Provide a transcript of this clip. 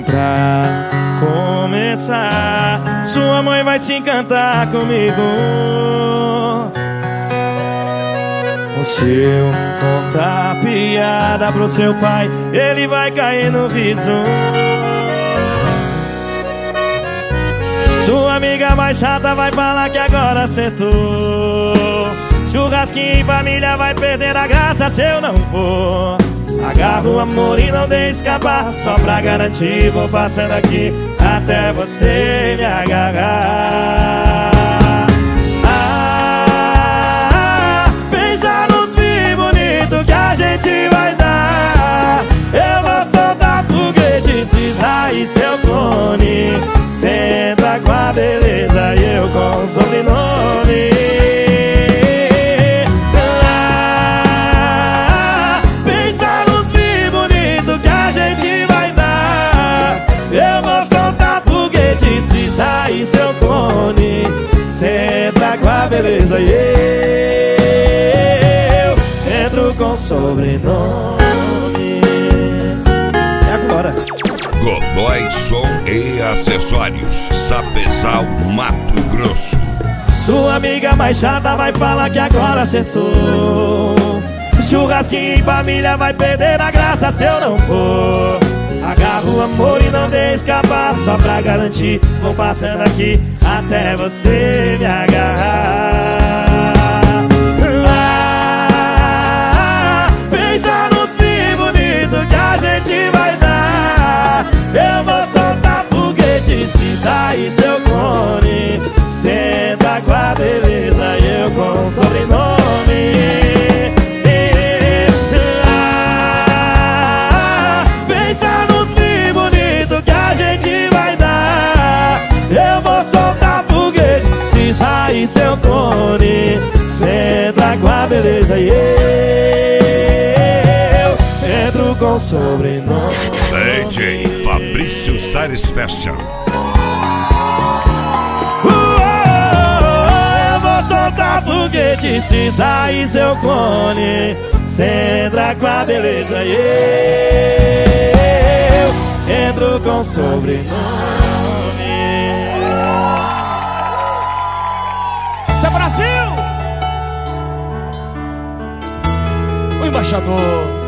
Pra começar, sua mãe vai se encantar comigo. Se eu contar piada pro seu pai, ele vai cair no riso. Sua amiga mais chata vai falar que agora acertou. Churrasquinho em família vai perder a graça se eu não for. Agarra o amor e não deixe escapar. Só pra garantir vou passando aqui até você me agarrar. Pensa nos filhos bonitos que a gente vai dar. Eu vou soltar foguete, cisar e seu clone. Senta com a beleza e eu com o sobrenome. Pensa nos filhos bonitos que a gente vai dar. Eu vou soltar foguete, cisar e seu clone. Senta com a beleza e eu entro com sobrenome. É agora. Godoy Som e Acessórios, Sapezal, Mato Grosso. Sua amiga mais chata vai falar que agora acertou. Churrasquinho em família vai perder a graça se eu não for. Agarra o amor e não deixe escapar. Só pra garantir vou passando aqui até você me agarrar. Pensa nos filhos bonitos que a gente vai dar. Eu vou soltar foguete, cisar e seu clone. Senta com a beleza e eu com o sobrenome. Pensa nos filhos bonitos que a gente vai dar. Eu vou soltar foguete, cisar e seu clone. Senta com a beleza e eu entro com o sobrenome. DJ Fabrício Salles Fashion. Eu vou soltar foguete, cisar e seu clone. Senta com a beleza e eu entro com sobrenome. Isso é Brasil! O embaixador.